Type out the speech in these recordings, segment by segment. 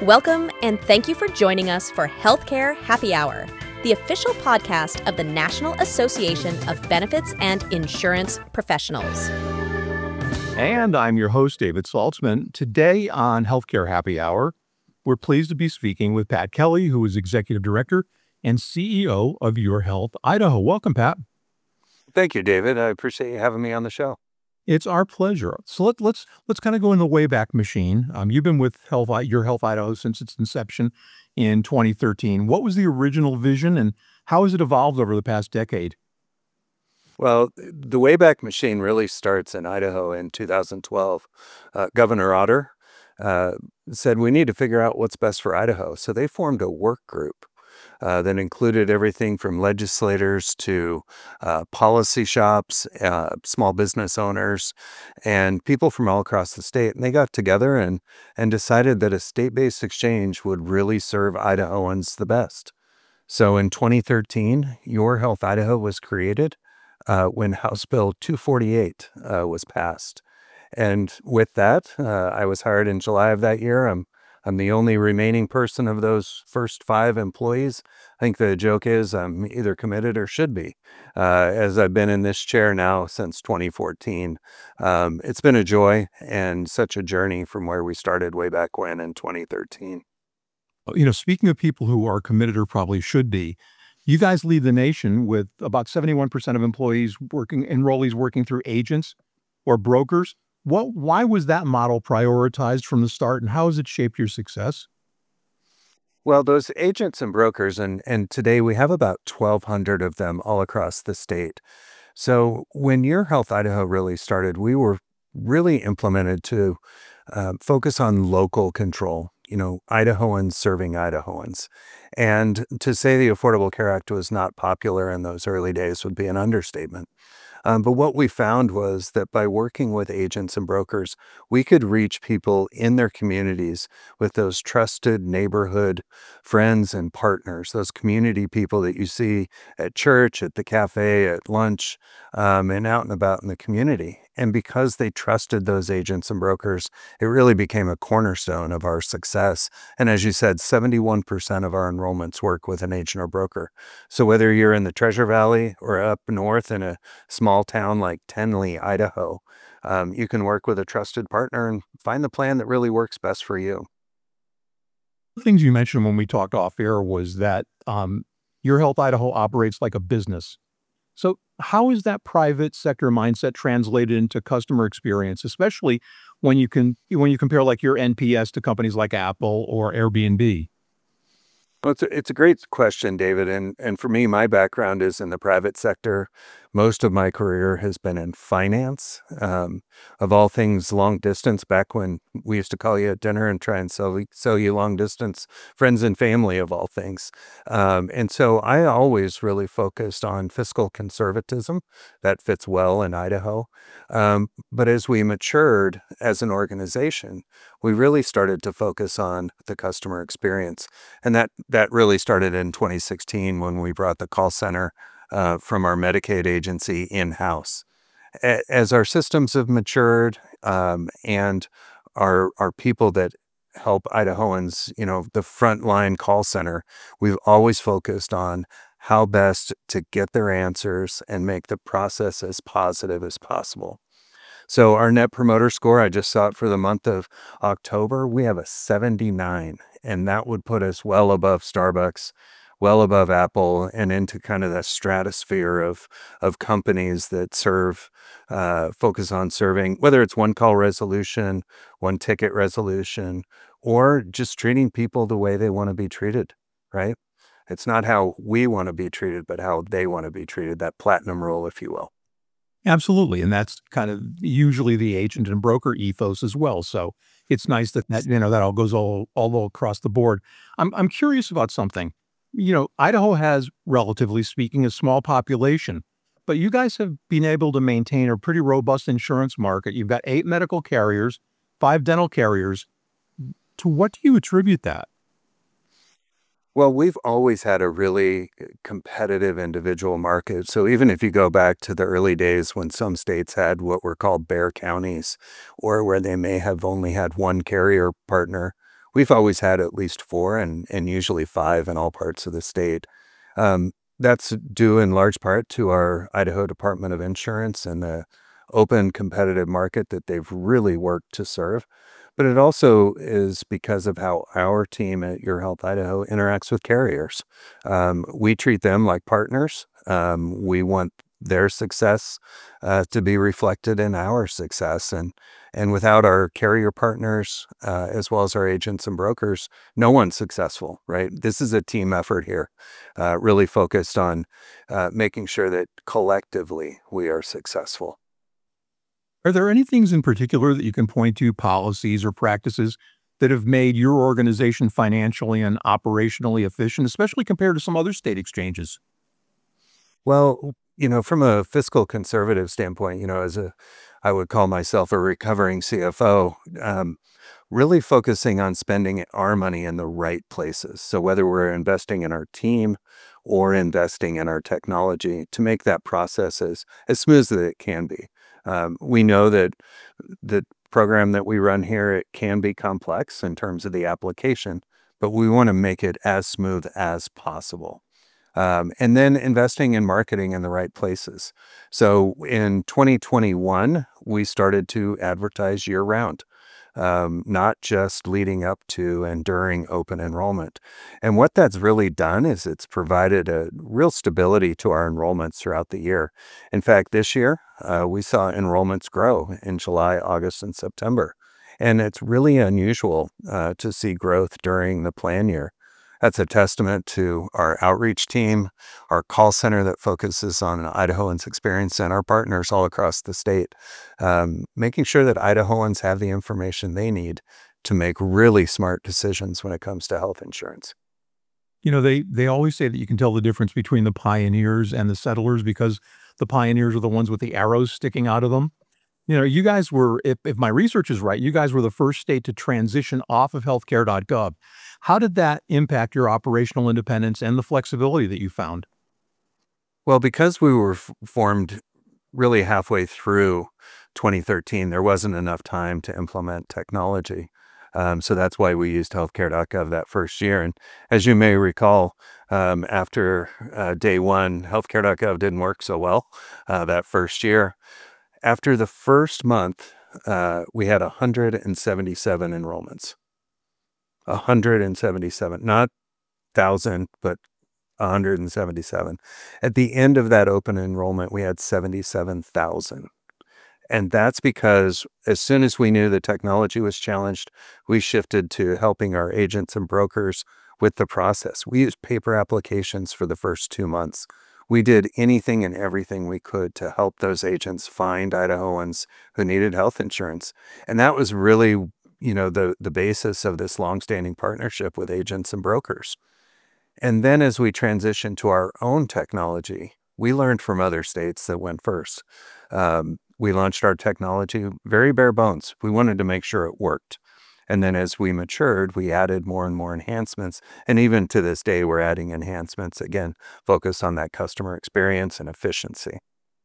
Welcome, and thank you for joining us for Healthcare Happy Hour, the official podcast of the National Association of Benefits and Insurance Professionals. And I'm your host, David Saltzman. Today on Healthcare Happy Hour, we're pleased to be speaking with Pat Kelly, who is Executive Director and CEO of Your Health Idaho. Welcome, Pat. Thank you, David. I appreciate you having me on the show. It's our pleasure. So let's kind of go in the Wayback Machine. You've been with Your Health Idaho since its inception in 2013. What was the original vision, and how has it evolved over the past decade? Well, the Wayback Machine really starts in Idaho in 2012. Governor Otter said we need to figure out what's best for Idaho. So they formed a work group that included everything from legislators to policy shops, small business owners, and people from all across the state. And they got together and decided that a state-based exchange would really serve Idahoans the best. So in 2013, Your Health Idaho was created when House Bill 248 was passed. And with that, I was hired in July of that year. I'm the only remaining person of those first 5 employees. I think the joke is I'm either committed or should be, as I've been in this chair now since 2014. It's been a joy and such a journey from where we started way back when in 2013. Speaking of people who are committed or probably should be, you guys lead the nation with about 71% of enrollees working through agents or brokers. Why was that model prioritized from the start, and how has it shaped your success? Well, those agents and brokers, and today we have about 1,200 of them all across the state. So when Your Health Idaho really started, we were really implemented to focus on local control, Idahoans serving Idahoans. And to say the Affordable Care Act was not popular in those early days would be an understatement. But what we found was that by working with agents and brokers, we could reach people in their communities with those trusted neighborhood friends and partners, those community people that you see at church, at the cafe, at lunch, and out and about in the community. And because they trusted those agents and brokers, it really became a cornerstone of our success. And as you said, 71% of our enrollments work with an agent or broker. So whether you're in the Treasure Valley or up north in a small town like Tenley, Idaho, you can work with a trusted partner and find the plan that really works best for you. The things you mentioned when we talked off air was that Your Health Idaho operates like a business. So how is that private sector mindset translated into customer experience, especially when you compare like your NPS to companies like Apple or Airbnb? Well, it's a great question, David. And for me, my background is in the private sector. Most of my career has been in finance, of all things long distance, back when we used to call you at dinner and try and sell you long distance, friends and family of all things. And so I always really focused on fiscal conservatism. That fits well in Idaho. But as we matured as an organization, we really started to focus on the customer experience. And that really started in 2016 when we brought the call center from our Medicaid agency in-house. As our systems have matured and our people that help Idahoans, the frontline call center, we've always focused on how best to get their answers and make the process as positive as possible. So our Net Promoter Score, I just saw it for the month of October, we have a 79, and that would put us well above Starbucks, well above Apple, and into kind of the stratosphere of companies that focus on serving, whether it's one call resolution, one ticket resolution, or just treating people the way they want to be treated, right? It's not how we want to be treated, but how they want to be treated, that platinum rule, if you will. Absolutely. And that's kind of usually the agent and broker ethos as well. So it's nice that all goes all across the board. I'm curious about something. Idaho has, relatively speaking, a small population, but you guys have been able to maintain a pretty robust insurance market. You've got 8 medical carriers, 5 dental carriers. To what do you attribute that? Well, we've always had a really competitive individual market. So even if you go back to the early days when some states had what were called bare counties, or where they may have only had one carrier partner, we've always had at least 4 and usually 5 in all parts of the state. That's due in large part to our Idaho Department of Insurance and the open competitive market that they've really worked to serve. But it also is because of how our team at Your Health Idaho interacts with carriers. We treat them like partners. We want their success to be reflected in our success. And without our carrier partners, as well as our agents and brokers, no one's successful, right? This is a team effort here, really focused on making sure that collectively we are successful. Are there any things in particular that you can point to, policies or practices that have made your organization financially and operationally efficient, especially compared to some other state exchanges? Well, from a fiscal conservative standpoint, I would call myself a recovering CFO, really focusing on spending our money in the right places. So whether we're investing in our team or investing in our technology to make that process as smooth as it can be. We know that the program that we run here, it can be complex in terms of the application, but we want to make it as smooth as possible. And then investing in marketing in the right places. So in 2021, we started to advertise year round, not just leading up to and during open enrollment. And what that's really done is it's provided a real stability to our enrollments throughout the year. In fact, this year, we saw enrollments grow in July, August, and September. And it's really unusual to see growth during the plan year. That's a testament to our outreach team, our call center that focuses on Idahoans' experience, and our partners all across the state, making sure that Idahoans have the information they need to make really smart decisions when it comes to health insurance. They always say that you can tell the difference between the pioneers and the settlers because the pioneers are the ones with the arrows sticking out of them. You guys were, if my research is right, you guys were the first state to transition off of healthcare.gov. How did that impact your operational independence and the flexibility that you found? Well, because we were formed really halfway through 2013, there wasn't enough time to implement technology. So that's why we used healthcare.gov that first year. And as you may recall, after day one, healthcare.gov didn't work so well that first year. After the first month, we had 177 enrollments. 177, not 1,000, but 177. At the end of that open enrollment, we had 77,000. And that's because as soon as we knew the technology was challenged, we shifted to helping our agents and brokers with the process. We used paper applications for the first 2 months. We did anything and everything we could to help those agents find Idahoans who needed health insurance. And that was really, the basis of this longstanding partnership with agents and brokers. And then as we transitioned to our own technology, we learned from other states that went first. We launched our technology very bare bones. We wanted to make sure it worked. And then as we matured, we added more and more enhancements. And even to this day, we're adding enhancements, again, focused on that customer experience and efficiency.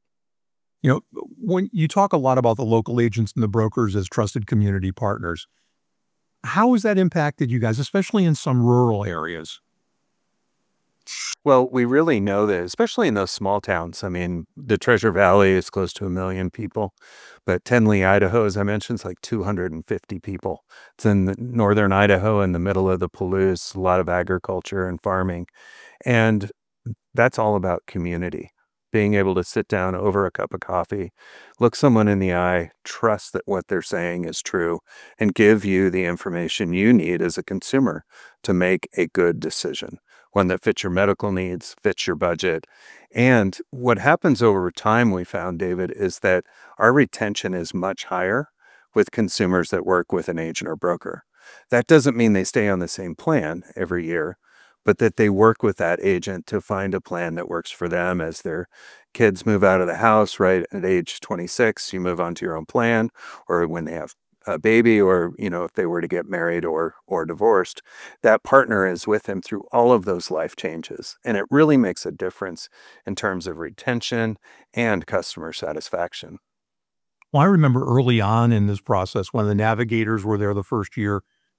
When you talk a lot about the local agents and the brokers as trusted community partners, how has that impacted you guys, especially in some rural areas? Well, we really know that, especially in those small towns. I mean, the Treasure Valley is close to 1 million people, but Tenley, Idaho, as I mentioned, is like 250 people. It's in northern Idaho, in the middle of the Palouse, a lot of agriculture and farming. And that's all about community. Being able to sit down over a cup of coffee, look someone in the eye, trust that what they're saying is true, and give you the information you need as a consumer to make a good decision, one that fits your medical needs, fits your budget. And what happens over time, we found, David, is that our retention is much higher with consumers that work with an agent or broker. That doesn't mean they stay on the same plan every year, but that they work with that agent to find a plan that works for them as their kids move out of the house, right? At age 26, you move on to your own plan, or when they have a baby, or, if they were to get married or divorced, that partner is with them through all of those life changes. And it really makes a difference in terms of retention and customer satisfaction. Well, I remember early on in this process when the navigators were there the first year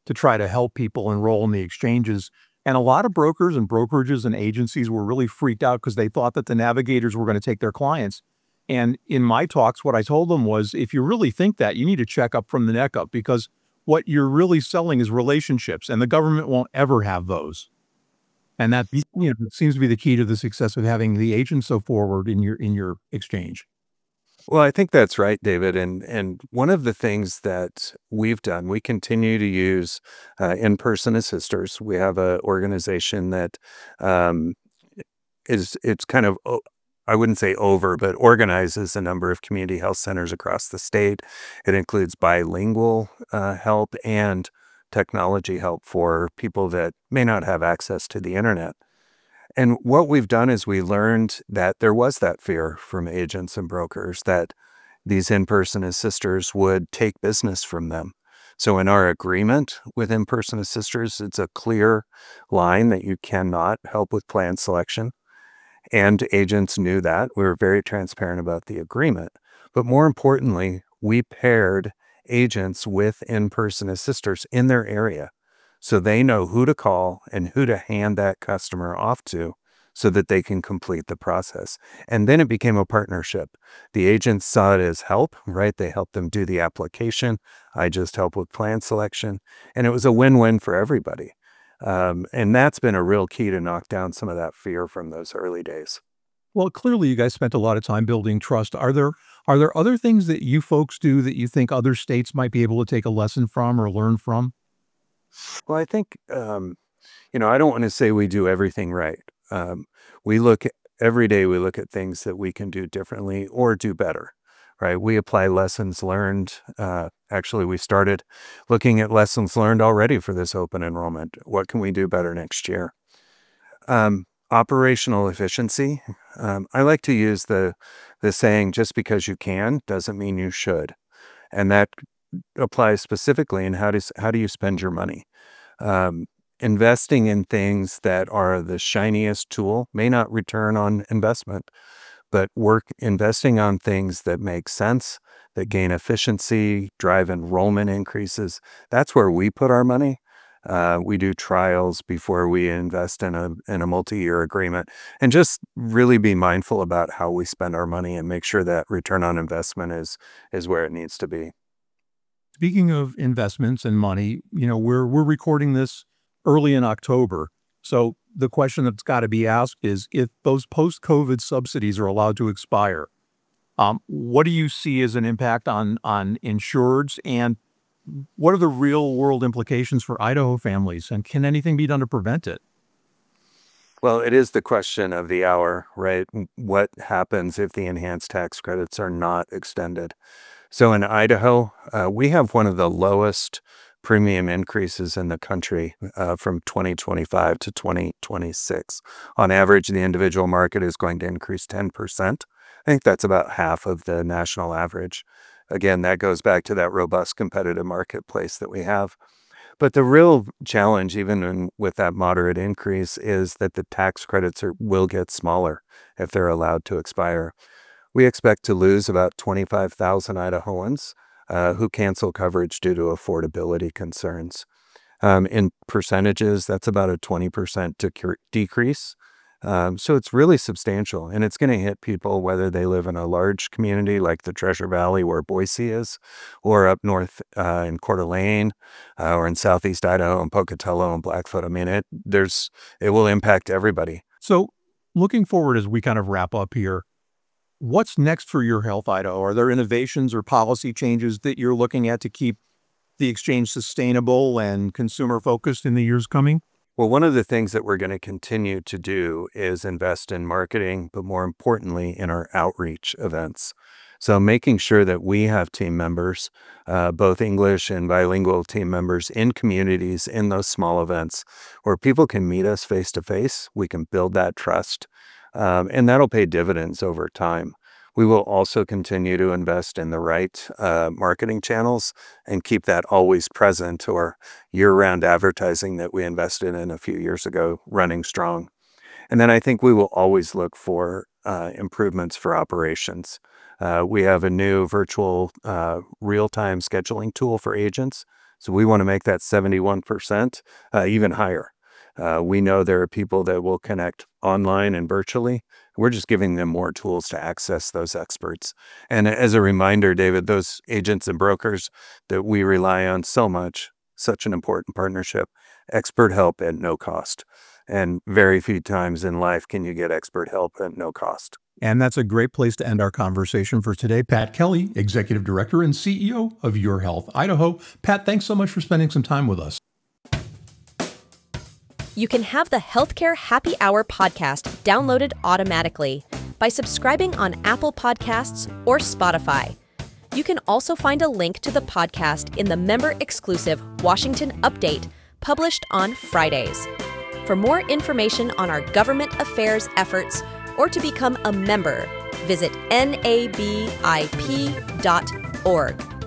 to try to help people enroll in the exchanges. And a lot of brokers and brokerages and agencies were really freaked out because they thought that the navigators were going to take their clients. And in my talks, what I told them was, if you really think that, you need to check up from the neck up, because what you're really selling is relationships, and the government won't ever have those. And that, seems to be the key to the success of having the agent so forward in your exchange. Well, I think that's right, David. And one of the things that we've done, we continue to use in-person assisters. We have an organization that um, it's kind of I wouldn't say over, but organizes a number of community health centers across the state. It includes bilingual help and technology help for people that may not have access to the internet. And what we've done is we learned that there was that fear from agents and brokers that these in-person assisters would take business from them. So in our agreement with in-person assisters, it's a clear line that you cannot help with plan selection. And agents knew that. We were very transparent about the agreement. But more importantly, we paired agents with in-person assisters in their area, so they know who to call and who to hand that customer off to so that they can complete the process. And then it became a partnership. The agents saw it as help, right? They helped them do the application. I just helped with plan selection. And it was a win-win for everybody. And that's been a real key to knock down some of that fear from those early days. Well, clearly you guys spent a lot of time building trust. Are there other things that you folks do that you think other states might be able to take a lesson from or learn from? Well, I think, I don't want to say we do everything right. We look every day, we look at things that we can do differently or do better, right? We apply lessons learned. Actually, we started looking at lessons learned already for this open enrollment. What can we do better next year? Operational efficiency. I like to use the saying, just because you can doesn't mean you should. And that applies specifically in how do you spend your money. Investing in things that are the shiniest tool may not return on investment, but investing on things that make sense, that gain efficiency, drive enrollment increases. That's where we put our money. We do trials before we invest in a multi-year agreement, and just really be mindful about how we spend our money and make sure that return on investment is where it needs to be. Speaking of investments and money, we're recording this early in October. So the question that's got to be asked is, if those post-COVID subsidies are allowed to expire, what do you see as an impact on insureds, and what are the real world implications for Idaho families, and can anything be done to prevent it? Well, it is the question of the hour, right? What happens if the enhanced tax credits are not extended? So in Idaho, we have one of the lowest premium increases in the country from 2025 to 2026. On average, the individual market is going to increase 10%. I think that's about half of the national average. Again, that goes back to that robust competitive marketplace that we have. But the real challenge, with that moderate increase, is that the tax credits will get smaller if they're allowed to expire. We expect to lose about 25,000 Idahoans who cancel coverage due to affordability concerns. In percentages, that's about a 20% decrease. So it's really substantial, and it's going to hit people whether they live in a large community like the Treasure Valley where Boise is, or up north in Coeur d'Alene, or in southeast Idaho and Pocatello and Blackfoot. I mean, it will impact everybody. So looking forward as we kind of wrap up here, what's next for Your Health Idaho? Are there innovations or policy changes that you're looking at to keep the exchange sustainable and consumer focused in the years coming? Well, one of the things that we're going to continue to do is invest in marketing, but more importantly, in our outreach events. So making sure that we have team members, both English and bilingual team members in communities in those small events where people can meet us face to face, we can build that trust, and that'll pay dividends over time. We will also continue to invest in the right marketing channels and keep that always present, or year-round advertising that we invested in a few years ago running strong. And then I think we will always look for improvements for operations. We have a new virtual real-time scheduling tool for agents So we want to make that 71% even higher. We know there are people that will connect online and virtually. We're just giving them more tools to access those experts. And as a reminder, David, those agents and brokers that we rely on so much, such an important partnership, expert help at no cost. And very few times in life can you get expert help at no cost. And that's a great place to end our conversation for today. Pat Kelly, Executive Director and CEO of Your Health Idaho. Pat, thanks so much for spending some time with us. You can have the Healthcare Happy Hour podcast downloaded automatically by subscribing on Apple Podcasts or Spotify. You can also find a link to the podcast in the member-exclusive Washington Update published on Fridays. For more information on our government affairs efforts or to become a member, visit nabip.org.